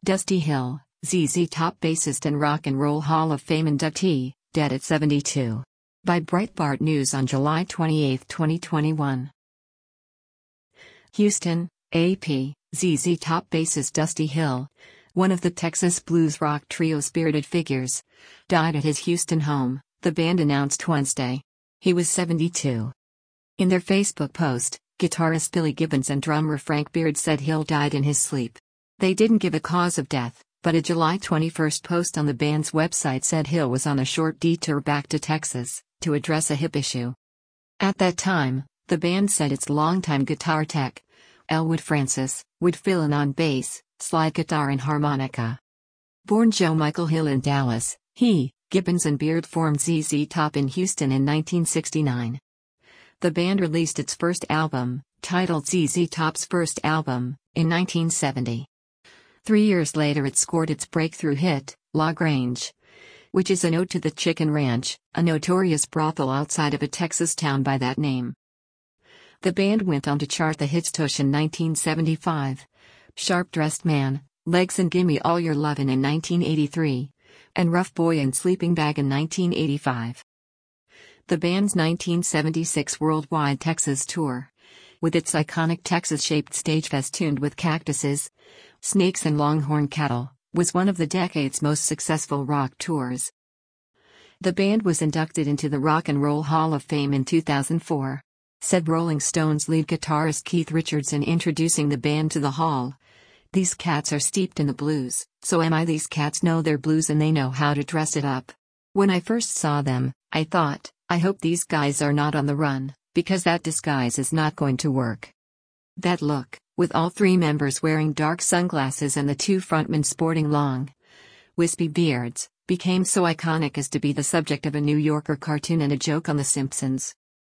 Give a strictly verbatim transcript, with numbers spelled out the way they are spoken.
Dusty Hill, Z Z Top bassist and Rock and Roll Hall of Fame inductee, dead at seventy-two. By Breitbart News on July twenty-eighth, twenty twenty-one. Houston, A P, Z Z Top bassist Dusty Hill, one of the Texas blues rock trio Spirited Figures, died at his Houston home, the band announced Wednesday. He was seventy-two. In their Facebook post, guitarist Billy Gibbons and drummer Frank Beard said Hill died in his sleep. They didn't give a cause of death, but a July twenty-first post on the band's website said Hill was on a short detour back to Texas to address a hip issue. At that time, the band said its longtime guitar tech, Elwood Francis, would fill in on bass, slide guitar and harmonica. Born Joe Michael Hill in Dallas, he, Gibbons and Beard formed Z Z Top in Houston in nineteen sixty-nine. The band released its first album, titled Z Z Top's First Album, in nineteen seventy. Three years later it scored its breakthrough hit, La Grange, which is an ode to the Chicken Ranch, a notorious brothel outside of a Texas town by that name. The band went on to chart the hits Tush in nineteen seventy-five, Sharp Dressed Man, Legs and Gimme All Your Lovin' in nineteen eighty-three, and Rough Boy and Sleeping Bag in nineteen eighty-five. The band's nineteen seventy-six worldwide Texas tour, with its iconic Texas-shaped stage festooned with cactuses, snakes and longhorn cattle, was one of the decade's most successful rock tours. The band was inducted into the Rock and Roll Hall of Fame in two thousand four, said Rolling Stones lead guitarist Keith Richards in introducing the band to the hall. "These cats are steeped in the blues, so am I. These cats know their blues and they know how to dress it up. When I first saw them, I thought, I hope these guys are not on the run, because that disguise is not going to work." That look, with all three members wearing dark sunglasses and the two frontmen sporting long, wispy beards, became so iconic as to be the subject of a New Yorker cartoon and a joke on The Simpsons.